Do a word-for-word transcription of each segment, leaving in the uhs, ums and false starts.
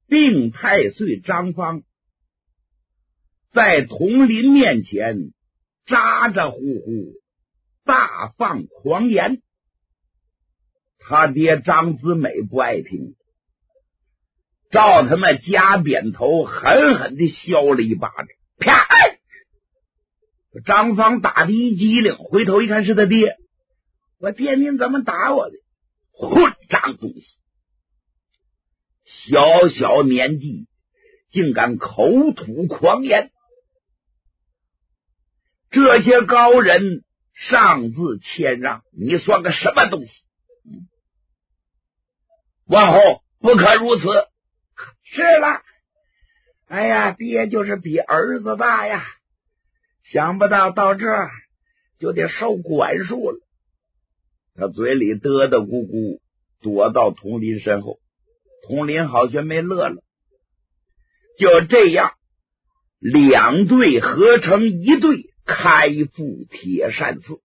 定太岁张方在统领面前咋咋呼呼，大放狂言。他爹张子美不爱听，照他们夹扁头狠狠地削了一巴掌，啪！张方打的一激灵，回头一看是他爹，我爹您怎么打我的？混账东西！小小年纪竟敢口吐狂言，这些高人上自谦让，你算个什么东西？王后不可如此。是了，哎呀，爹就是比儿子大呀，想不到到这就得受管束了。他嘴里嘚嘚咕咕，躲到佟林身后。佟林好像没乐了。就这样，两队合成一队，开赴铁扇寺。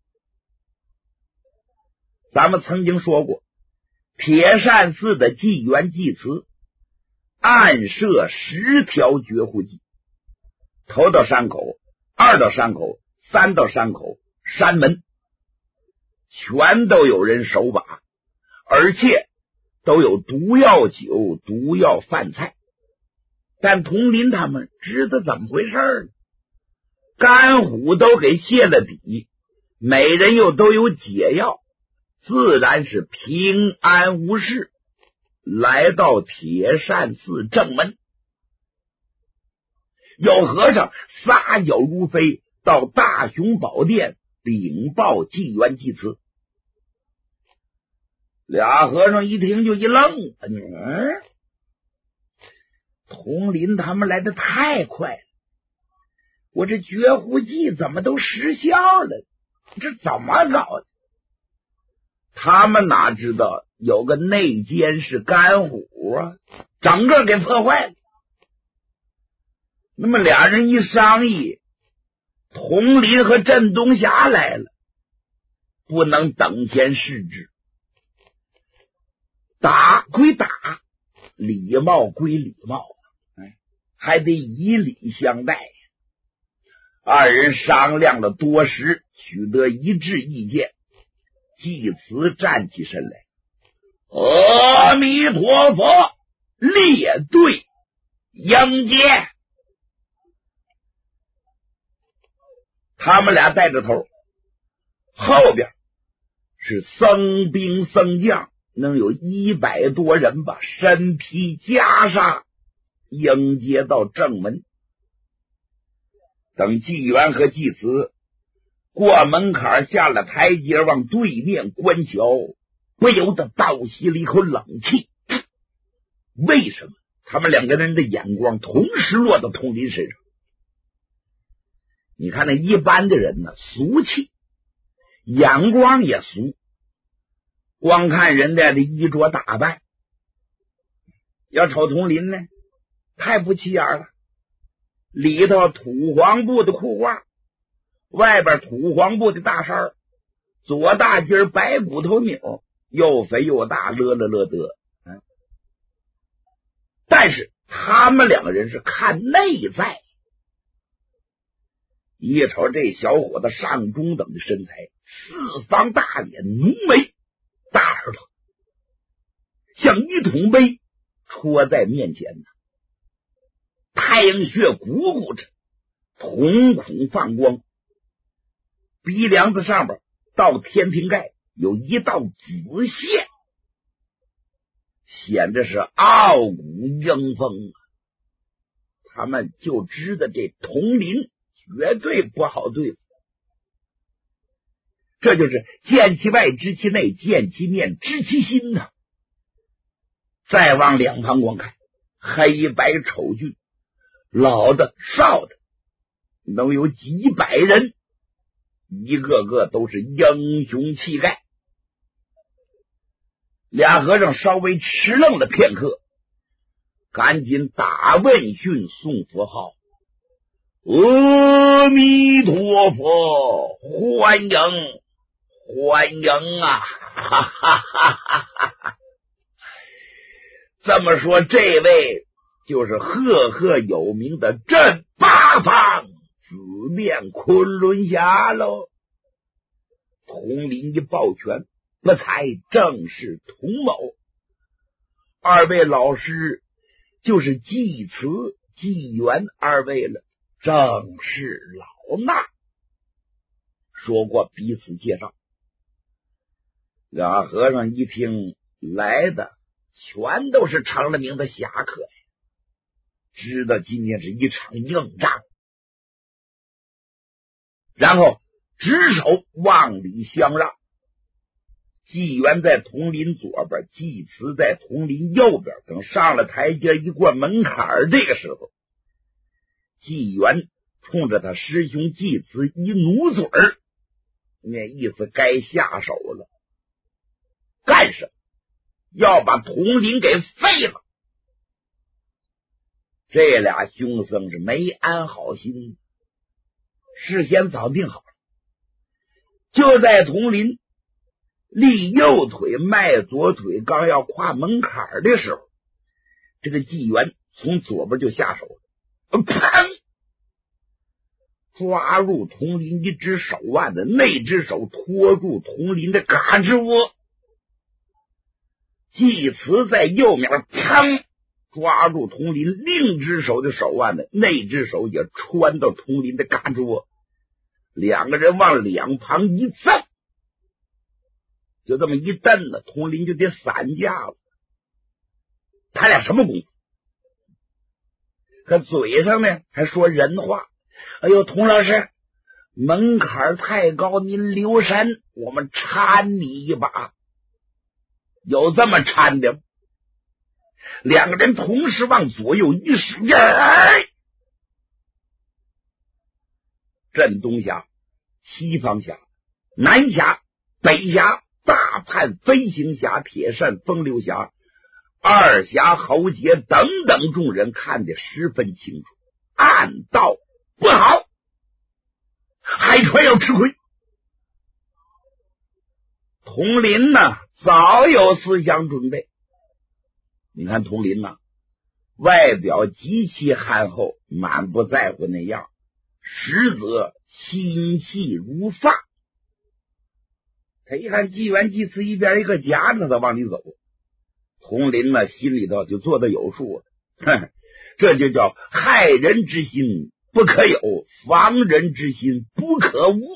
咱们曾经说过，铁扇寺的祭元祭祠暗设十条绝户计，头到山口，二到山口，三到山口，山门全都有人守把，而且都有毒药酒、毒药饭菜。但佟林他们知道怎么回事呢？甘虎都给卸了底，每人又都有解药，自然是平安无事，来到铁扇寺正门。有和尚撒脚如飞到大雄宝殿禀报祭元祭祠。俩和尚一听就一愣，嗯，佟林他们来的太快了，我这绝户计怎么都失效了？这怎么搞的？他们哪知道有个内奸是甘虎啊，整个给破坏了。那么俩人一商议，佟林和镇东霞来了，不能等闲视之。打归打，礼貌归礼貌，还得以礼相待。二人商量了多时，取得一致意见。祭祠站起身来，阿弥陀佛，列队迎接。他们俩带着头，后边是僧兵僧将，能有一百多人吧，身披袈裟迎接到正门。等祭元和祭祠过门槛下了台阶，往对面观瞧，不由得倒吸了一口冷气。为什么？他们两个人的眼光同时落到佟林身上。你看那一般的人呢，俗气，眼光也俗，光看人家的衣着打扮。要瞅佟林呢，太不起眼了，里头土黄布的裤褂，外边土黄布的大衫，左大襟白骨头纽，又肥又大，乐乐乐得。嗯，但是他们两个人是看内在，一瞅这小伙子上中等的身材，四方大脸，浓眉大耳朵，像一桶杯戳在面前呢，太阳穴鼓鼓着，瞳孔放光，鼻梁子上边到天平盖有一道紫线，显得是傲骨英风啊。他们就知道这佟林绝对不好对付，这就是见其外知其内，见其面知其心呐、啊。再往两旁观看，黑白丑俊，老的少的，能有几百人，一个个都是英雄气概。俩和尚稍微迟愣了片刻，赶紧打问讯送佛号，阿弥陀佛，欢迎欢迎啊！哈哈哈哈哈！ 这么说，这位就是赫赫有名的镇八方紫面昆仑侠喽。统领一抱拳，不才正是同谋。二位老师就是济慈、济源二位了，正是老衲。说过彼此介绍，俩和尚一听来的全都是成了名的侠客呀，知道今天是一场硬仗，然后执手往里相让。纪元在统领左边，济慈在统领右边。等上了台阶，一过门槛，这个时候，纪元冲着他师兄济慈一努嘴儿，那意思该下手了。干什么？要把统领给废了。这俩凶僧是没安好心，事先早定好了。就在统领立右腿迈左腿刚要跨门槛的时候，这个纪元从左边就下手了，砰！抓入统领一只手腕的那只手拖住统领的嘎吱窝，济慈在右面砰抓住统领另一只手的手腕的那只手也穿到统领的嘎吱窝，两个人往两旁一蹬，就这么一蹬呢，统领就得散架了。他俩什么功夫？可嘴上呢还说人话。哎呦，童老师，门槛太高，您留神，我们搀你一把。有这么搀的？两个人同时往左右一使劲，镇东峡、西方峡、南峡、北峡、大叛飞行峡、铁扇风流峡、二峡侯杰等等众人看得十分清楚，暗道不好，海川要吃亏。统领呢早有思想准备，你看统领呢外表极其憨厚，满不在乎那样，实则心细如发。他一看纪元济慈一边一个夹着他往里走，统领呢心里头就做得有数了，哼，这就叫害人之心不可有，防人之心不可无。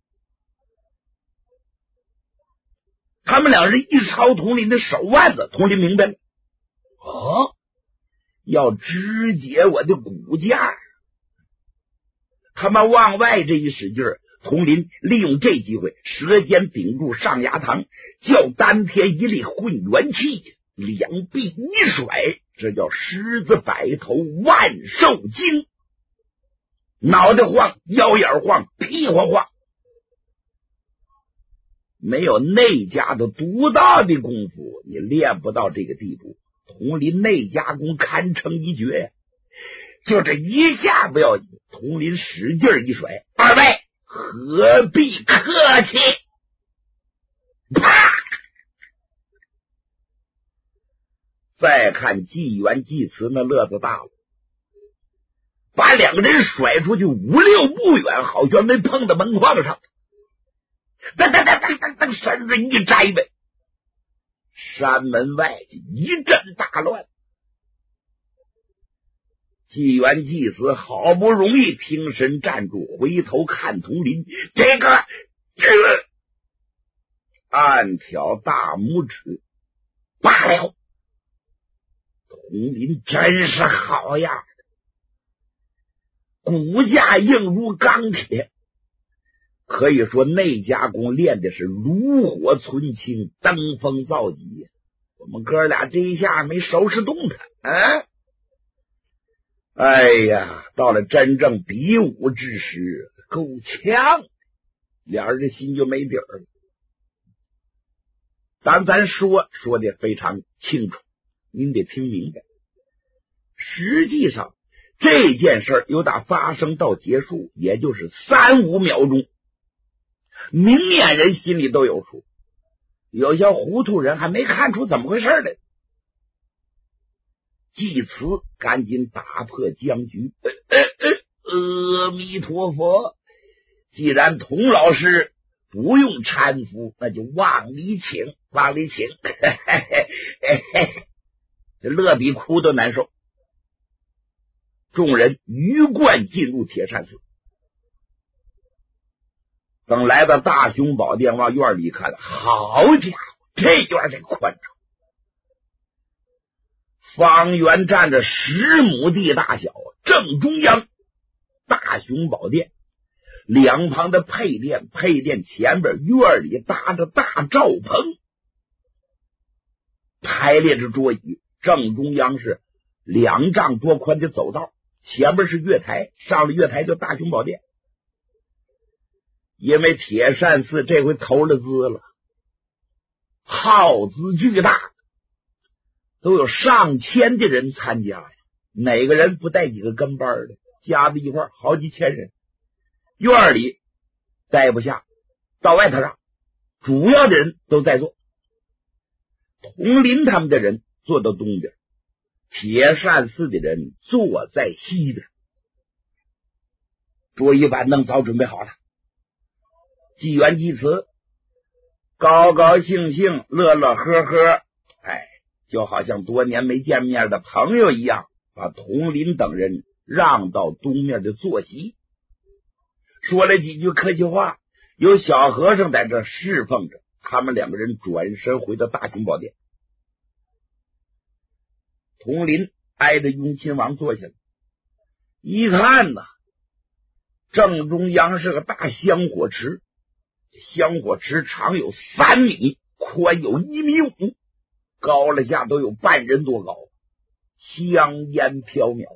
他们两人一抄统领的手腕子，统领明白了，哦，要肢解我的骨架。他们往外这一使劲儿，统领利用这机会，舌尖顶住上牙膛，叫丹田一力混元气，两臂一甩，这叫狮子摆头万寿经。脑袋晃，腰眼晃，屁股晃，没有内家的独到的功夫，你练不到这个地步。统领内家功堪称一绝，就这一下不要紧，统领使劲一甩，二位何必客气？啪！再看纪元济慈那乐子大了，把两个人甩出去五六步远，好像没碰到门框上，噔噔噔噔噔噔，身子一摘呗，山门外一阵大乱。纪元济慈好不容易挺身站住，回头看统领，这个这个暗挑大拇指，罢了。统领真是好呀，骨架硬如钢铁，可以说内家功练的是炉火纯青，登峰造极。我们哥俩这一下没收拾动他啊！哎呀，到了真正比武之时，够呛，俩人的心就没底儿了。但咱说说的非常清楚，您得听明白。实际上这件事儿由打发生到结束，也就是三五秒钟，明眼人心里都有数，有些糊涂人还没看出怎么回事来。 祭词赶紧打破僵局。呃呃呃，阿弥陀佛，既然童老师不用搀扶，那就往里请，往里请。这乐比哭都难受。众人鱼贯进入铁扇寺，等来到大雄宝殿，往院里看了，好家伙，这院这宽敞，方圆占着十亩地大小，正中央大雄宝殿，两旁的配殿，配殿前边院里搭着大罩棚，排列着桌椅，正中央是两丈多宽的走道，前边是月台，上了月台就大雄宝殿。因为铁扇寺这回投了资了，耗资巨大，都有上千的人参加呀，每个人不带几个跟班的，加在一块好几千人。院里待不下，到外头上，主要的人都在座。同林他们的人坐到东边，铁扇寺的人坐在西边。桌椅板凳早准备好了，祭元祭词，高高兴兴，乐乐呵呵，哎，就好像多年没见面的朋友一样，把同林等人让到东面的坐席，说了几句客气话，有小和尚在这侍奉着，他们两个人转身回到大雄宝殿。同林挨着雍亲王坐下来，一看呐，正中央是个大香火池，香火池长有三米，宽有一米五，高了下都有半人多高，香烟飘渺。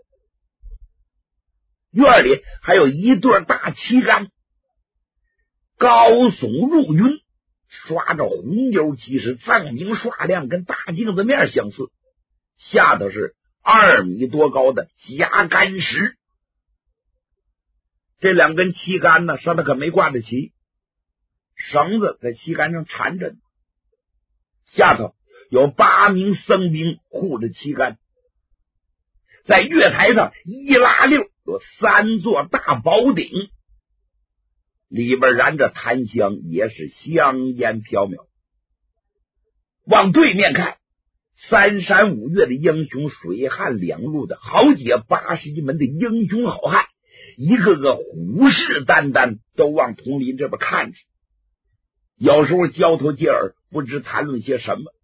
院里还有一对大旗杆，高耸入云，刷着红油漆，是锃明刷亮，跟大镜子面相似。下头是二米多高的夹杆石，这两根旗杆呢，上头可没挂着旗，绳子在旗杆上缠着，下头有八名僧兵护着旗杆。在月台上一拉溜，有三座大宝顶，里边燃着檀香，也是香烟飘渺。往对面看，三山五岳的英雄，水旱两路的好几八十一门的英雄好汉，一个个虎视眈眈，都往同林这边看着，有时候交头接耳，不知谈论些什么。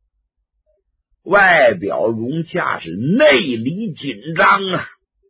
外表融洽，是内里紧张啊！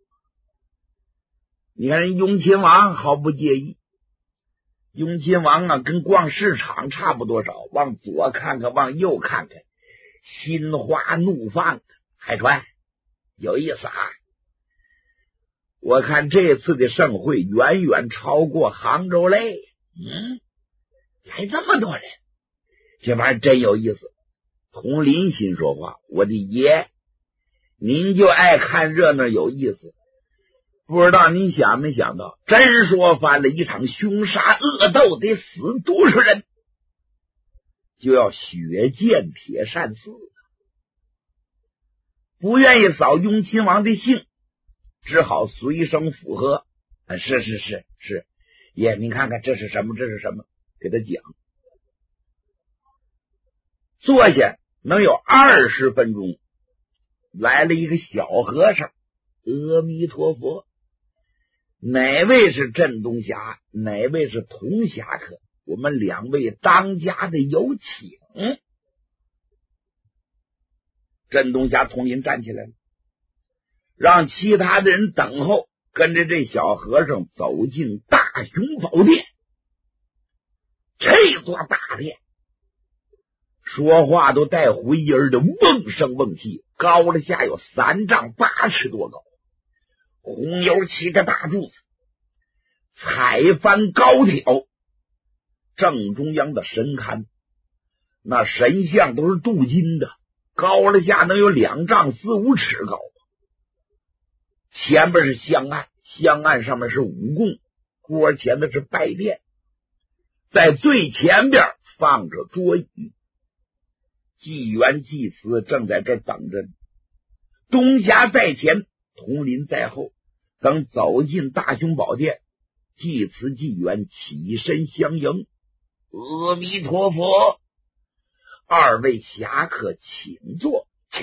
你看人雍亲王毫不介意，雍亲王啊，跟逛市场差不多少，往左看看，往右看看，心花怒放。海川有意思啊！我看这次的盛会远远超过杭州嘞。嗯，来这么多人，这玩意儿真有意思。同林心说话，我的爷，您就爱看热闹有意思，不知道您想没想到，真说翻了一场凶杀恶斗，得死多少人，就要血溅铁扇寺。不愿意扫雍亲王的兴，只好随声附和。啊、是是是是，爷您看看这是什么，这是什么，给他讲。坐下能有二十分钟，来了一个小和尚。阿弥陀佛，哪位是镇东侠，哪位是童侠客？我们两位当家的有请。镇东侠统领站起来了，让其他的人等候，跟着这小和尚走进大雄宝殿。这座大殿说话都带回音的，瓮声瓮气，高了下有三丈八尺多高，红油七个大柱子，彩幡高挑，正中央的神龛，那神像都是镀金的，高了下能有两丈四五尺高。前边是香案，香案上面是五供，锅前的是拜殿，在最前边放着桌椅。祭元祭祠正在这等着， 东侠在前，统领在后。等走进大雄宝殿，祭慈纪元起身相迎。阿弥陀佛，二位侠客请坐，请。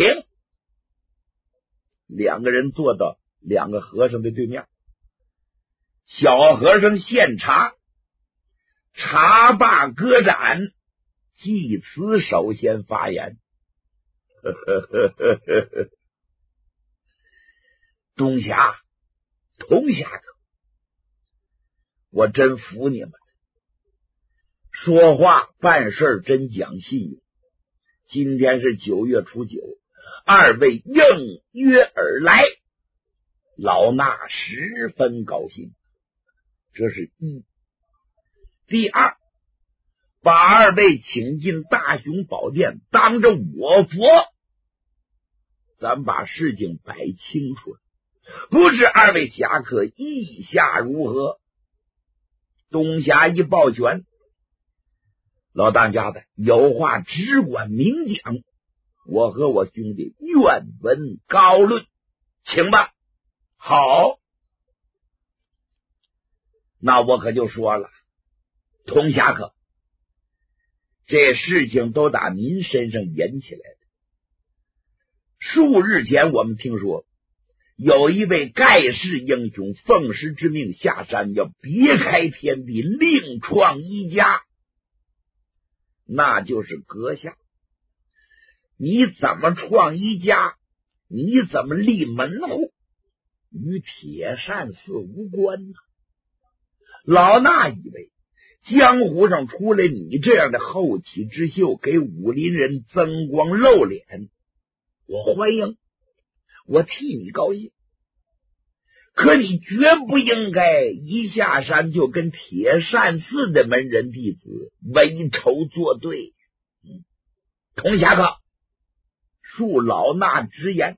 两个人坐到两个和尚的对面，小和尚献茶，茶罢歌盏，祭慈首先发言。呵呵呵呵呵呵，东侠童侠客，我真服你们，说话办事真讲信用。今天是九月初九，二位应约而来，老衲十分高兴。这是一。第二，把二位请进大雄宝殿，当着我佛，咱把事情摆清楚了。不知二位侠客意下如何？东侠一抱拳，老当家的有话只管明讲，我和我兄弟愿闻高论，请吧。好，那我可就说了，童侠客，这事情都打您身上引起来的。数日前我们听说有一位盖世英雄奉师之命下山，要别开天地，另创一家，那就是阁下。你怎么创一家，你怎么立门户，与铁扇寺无关呢？老衲以为江湖上出来你这样的后起之秀，给武林人增光露脸，我欢迎，我替你高兴。可你绝不应该一下山就跟铁扇寺的门人弟子为仇作对。嗯，童侠客，恕老衲直言，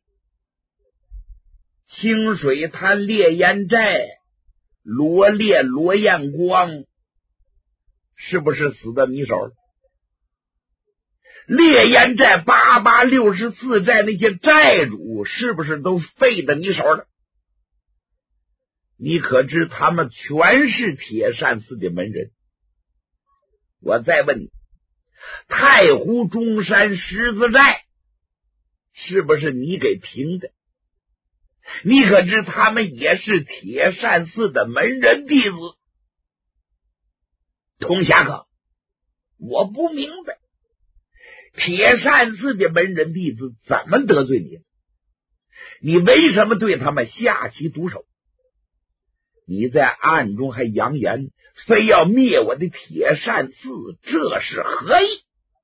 清水滩烈焰寨罗烈罗焰光是不是死在你手了？烈焰寨八八六十四寨那些寨主是不是都废在你手了？你可知他们全是铁扇寺的门人？我再问你，太湖中山狮子寨是不是你给平的？你可知他们也是铁扇寺的门人弟子？童侠客，我不明白，铁扇寺的门人弟子怎么得罪你了？你为什么对他们下其毒手？你在暗中还扬言非要灭我的铁扇寺，这是何意？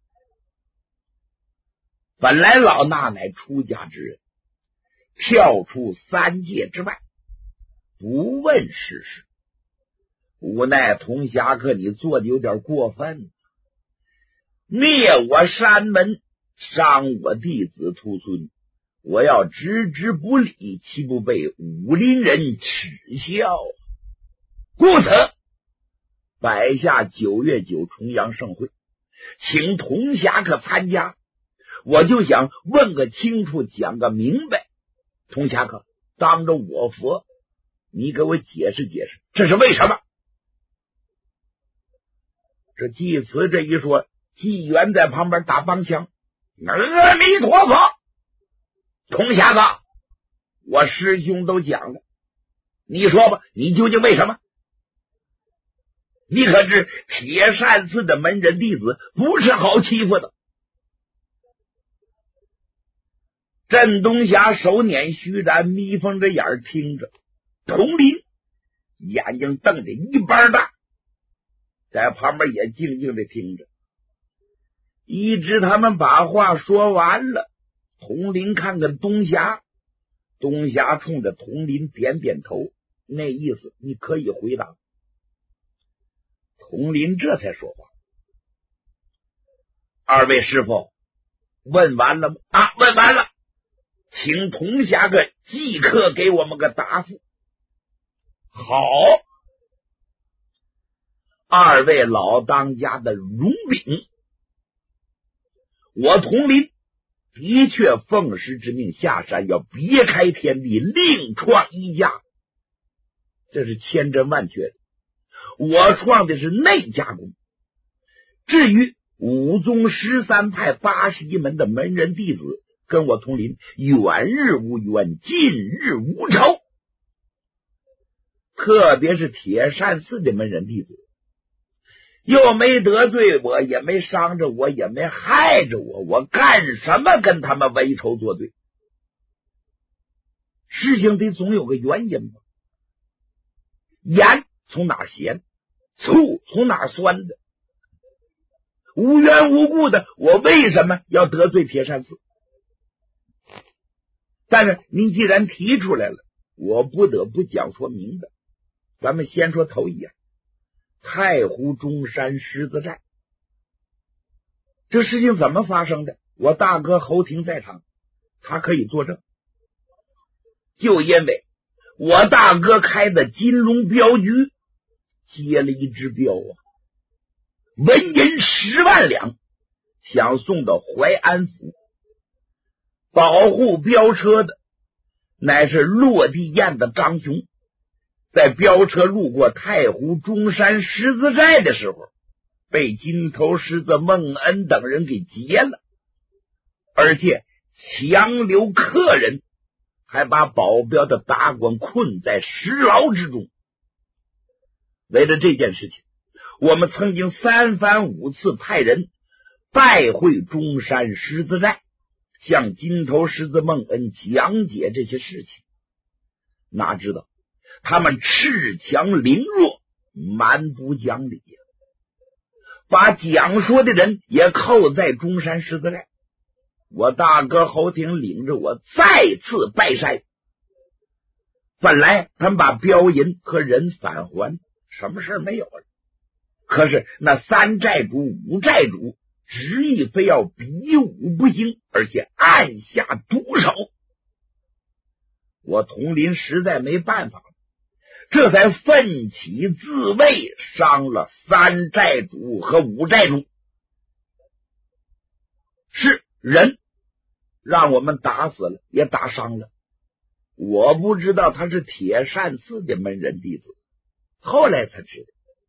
本来老衲乃出家之人，跳出三界之外，不问世事，无奈童侠客你做的有点过分，灭我山门，伤我弟子徒孙，我要置之不理，岂不被武林人耻笑？故此摆下九月九重阳盛会，请童侠客参加，我就想问个清楚，讲个明白。童侠客，当着我佛，你给我解释解释，这是为什么？这祭慈这一说，纪元在旁边打帮腔，阿弥陀佛，童侠客，我师兄都讲了，你说吧，你究竟为什么？你可知铁扇寺的门人弟子不是好欺负的？镇东侠手捻须髯，眯缝着眼儿听着，童林眼睛瞪着一般大，在旁边也静静的听着。一直他们把话说完了，童林看看东侠，东侠冲着童林点点头，那意思你可以回答。童林这才说话，二位师傅问完了吗？啊，问完了，请童侠客即刻给我们个答复。好，二位老当家的荣禀，我童林的确奉师之命下山，要别开天地，另创一家，这是千真万确的。我创的是内家功。至于武宗十三派八十一门的门人弟子，跟我同林，远日无冤，近日无仇。特别是铁扇寺的门人弟子，又没得罪我，也没伤着我，也没害着我，我干什么跟他们为仇作对？事情得总有个原因吧。盐从哪咸，醋从哪酸的？无缘无故的，我为什么要得罪铁扇寺？但是您既然提出来了，我不得不讲说明白。咱们先说头一样，太湖中山狮子寨，这事情怎么发生的？我大哥侯廷在场，他可以作证。就因为我大哥开的金龙镖局接了一只镖啊，纹银十万两，想送到淮安府。保护镖车的乃是落地雁的张雄，在镖车路过太湖中山狮子寨的时候，被金头狮子孟恩等人给劫了，而且强留客人，还把保镖的达官困在石牢之中。为了这件事情，我们曾经三番五次派人拜会中山狮子寨，向金头狮子孟恩讲解这些事情。哪知道他们恃强凌弱，蛮不讲理，把讲说的人也扣在中山狮子寨。我大哥侯廷领着我再次拜山。本来他们把镖银和人返还，什么事没有了。可是那三寨主五寨主执意非要比武不行，而且暗下毒手。我统领实在没办法，这才奋起自卫，伤了三寨主和五寨主。是人让我们打死了，也打伤了。我不知道他是铁扇寺的门人弟子，后来才知道。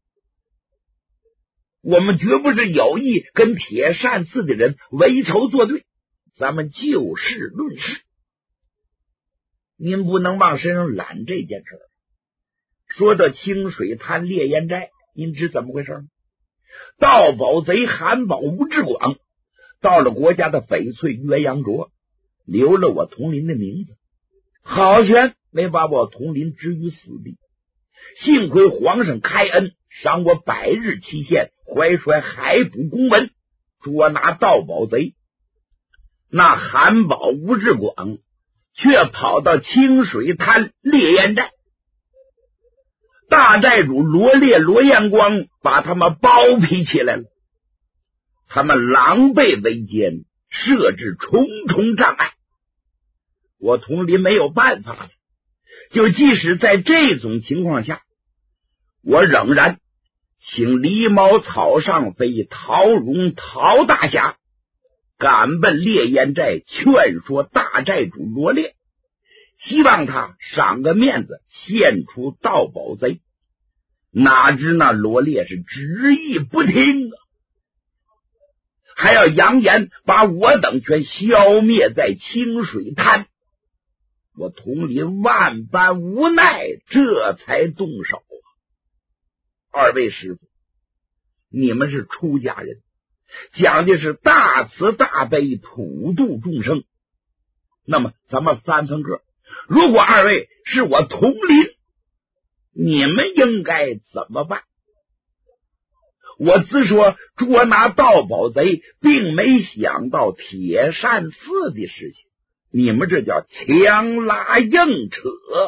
我们绝不是有意跟铁扇寺的人为仇作对，咱们就事论事。您不能往身上揽这件事。说到清水滩烈焰寨，您知怎么回事吗？盗宝贼韩宝吴志广到了国家的翡翠鸳鸯镯，留了我统领的名字，好悬没把我统领置于死地。幸亏皇上开恩，赏我百日期限，怀揣海捕公文，捉拿盗宝贼。那韩宝吴志广却跑到清水滩烈焰寨，大寨主罗烈罗彦光把他们包庇起来了。他们狼狈为奸，设置重重障碍。我统领没有办法，就即使在这种情况下，我仍然请狸猫草上飞陶荣陶大侠赶奔烈焰寨，劝说大寨主罗烈，希望他赏个面子，献出盗宝贼。哪知那罗烈是执意不听啊，还要扬言把我等全消灭在清水滩。我统领万般无奈，这才动手啊。二位师傅，你们是出家人，讲的是大慈大悲，普度众生。那么咱们翻翻个，如果二位是我统领，你们应该怎么办？我自说捉拿盗宝贼，并没想到铁扇寺的事情，你们这叫强拉硬扯，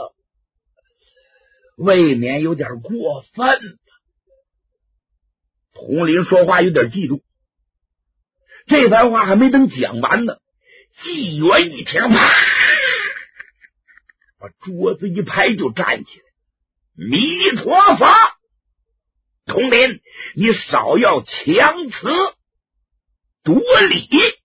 未免有点过分。统领说话有点激动，这番话还没等讲完呢，纪元一听，啪，把桌子一拍就站起来。弥陀佛，统领，你少要强词夺理。